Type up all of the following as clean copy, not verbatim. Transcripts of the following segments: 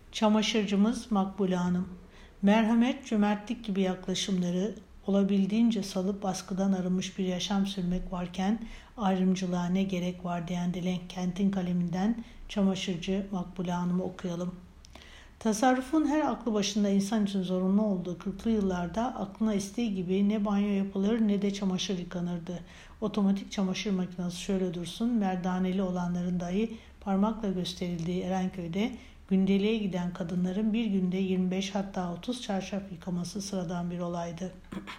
Çamaşırcımız Makbule Hanım. Merhamet, cömertlik gibi yaklaşımları olabildiğince salıp baskıdan arınmış bir yaşam sürmek varken ayrımcılığa ne gerek var diyen Dilenk Kent'in kaleminden çamaşırcı Makbule Hanım'ı okuyalım. Tasarrufun her aklı başında insan için zorunlu olduğu 40'lı yıllarda aklına estiği gibi ne banyo yapılır ne de çamaşır yıkanırdı. Otomatik çamaşır makinesi şöyle dursun, merdaneli olanların dahi parmakla gösterildiği Erenköy'de gündeliğe giden kadınların bir günde 25 hatta 30 çarşaf yıkaması sıradan bir olaydı.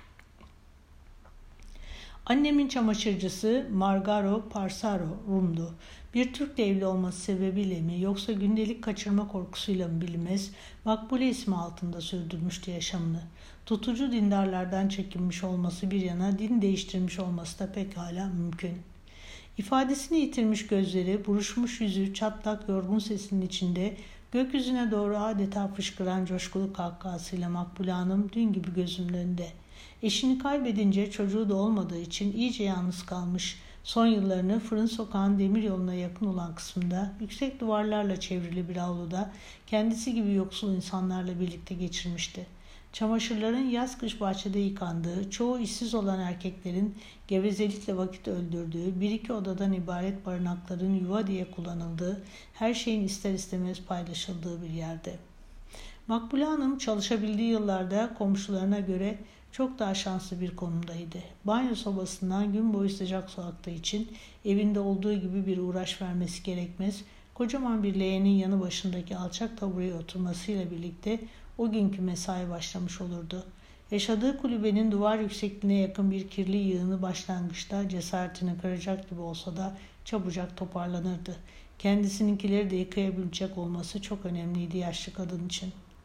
Annemin çamaşırcısı Margaro Parsaro Rum'du. Bir Türk'le evli olması sebebiyle mi yoksa gündelik kaçırma korkusuyla mı bilinmez, Makbule ismi altında sürdürmüştü yaşamını. Tutucu dindarlardan çekinmiş olması bir yana din değiştirmiş olması da pekala mümkün. İfadesini yitirmiş gözleri, buruşmuş yüzü, çatlak yorgun sesinin içinde gökyüzüne doğru adeta fışkıran coşkulu kahkahasıyla Makbule Hanım dün gibi gözümün önünde. Eşini kaybedince çocuğu da olmadığı için iyice yalnız kalmış, son yıllarını Fırın Sokağı'nın demiryoluna yakın olan kısmında, yüksek duvarlarla çevrili bir avluda kendisi gibi yoksul insanlarla birlikte geçirmişti. Çamaşırların yaz kış bahçede yıkandığı, çoğu işsiz olan erkeklerin gevezelikle vakit öldürdüğü, bir iki odadan ibaret barınakların yuva diye kullanıldığı, her şeyin ister istemez paylaşıldığı bir yerde. Makbule Hanım çalışabildiği yıllarda komşularına göre çok daha şanslı bir konumdaydı. Banyo sobasından gün boyu sıcak su aktığı için evinde olduğu gibi bir uğraş vermesi gerekmez, kocaman bir leğenin yanı başındaki alçak tabureye oturmasıyla birlikte o günkü mesai başlamış olurdu. Yaşadığı kulübenin duvar yüksekliğine yakın bir kirli yığını başlangıçta cesaretini kıracak gibi olsa da çabucak toparlanırdı. Kendisininkileri de yıkayabilecek olması çok önemliydi yaşlı kadın için.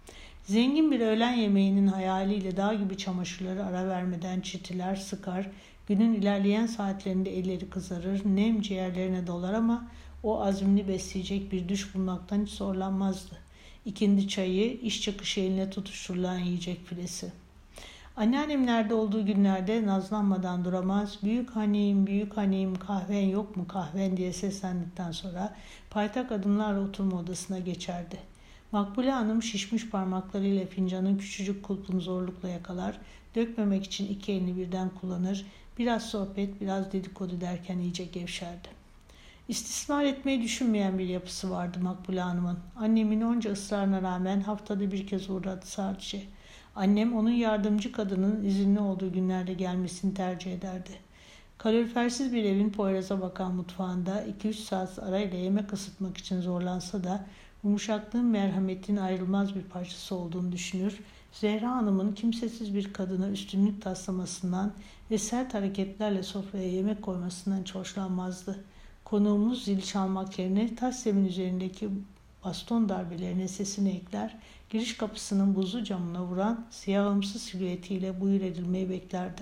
Zengin bir öğlen yemeğinin hayaliyle dağ gibi çamaşırları ara vermeden çitiler, sıkar, günün ilerleyen saatlerinde elleri kızarır, nem ciğerlerine dolar ama o azmini besleyecek bir düş bulmaktan hiç zorlanmazdı. İkindi çayı, iş çıkışı eline tutuşturulan yiyecek filesi. Anneannemlerde olduğu günlerde nazlanmadan duramaz, büyük hanım kahven yok mu kahven diye seslendikten sonra paytak adımlarla oturma odasına geçerdi. Makbule Hanım şişmiş parmaklarıyla fincanın küçücük kulpunu zorlukla yakalar, dökmemek için iki elini birden kullanır, biraz sohbet, biraz dedikodu derken iyice gevşerdi. İstismar etmeyi düşünmeyen bir yapısı vardı Makbule Hanım'ın. Annemin onca ısrarına rağmen haftada bir kez uğradı sadece. Annem onun yardımcı kadının izinli olduğu günlerde gelmesini tercih ederdi. Kalorifersiz bir evin Poyraz'a bakan mutfağında 2-3 saat arayla yemek ısıtmak için zorlansa da yumuşaklığın merhametin ayrılmaz bir parçası olduğunu düşünür. Zehra Hanım'ın kimsesiz bir kadına üstünlük taslamasından ve sert hareketlerle sofraya yemek koymasından hiç hoşlanmazdı. Konuğumuz zil çalmak yerine taş zemin üzerindeki baston darbelerine sesini ekler, giriş kapısının buzlu camına vuran siyahımsı silüetiyle buyur edilmeyi beklerdi.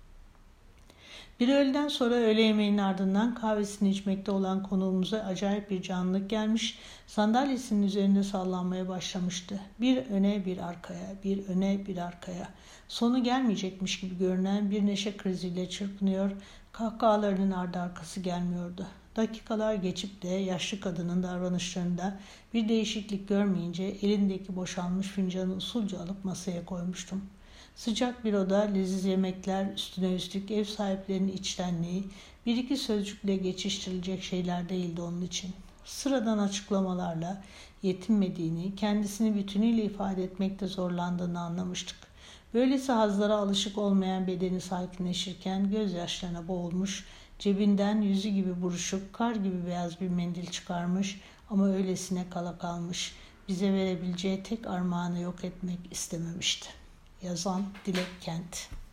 Bir öğleden sonra öğle yemeğinin ardından kahvesini içmekte olan konuğumuza acayip bir canlılık gelmiş, sandalyesinin üzerinde sallanmaya başlamıştı. Bir öne bir arkaya, bir öne bir arkaya. Sonu gelmeyecekmiş gibi görünen bir neşe kriziyle çırpınıyor, kahkahalarının ardı arkası gelmiyordu. Dakikalar geçip de yaşlı kadının davranışlarında bir değişiklik görmeyince elindeki boşalmış fincanı usulca alıp masaya koymuştum. Sıcak bir oda, leziz yemekler, üstüne üstlük ev sahiplerinin içtenliği, bir iki sözcükle geçiştirilecek şeyler değildi onun için. Sıradan açıklamalarla yetinmediğini, kendisini bütünüyle ifade etmekte zorlandığını anlamıştık. Böylesi hazlara alışık olmayan bedeni sakinleşirken gözyaşlarına boğulmuş, cebinden yüzü gibi buruşuk, kar gibi beyaz bir mendil çıkarmış ama öylesine kala kalmış, bize verebileceği tek armağanı yok etmek istememişti. Yazan Dilek Kent.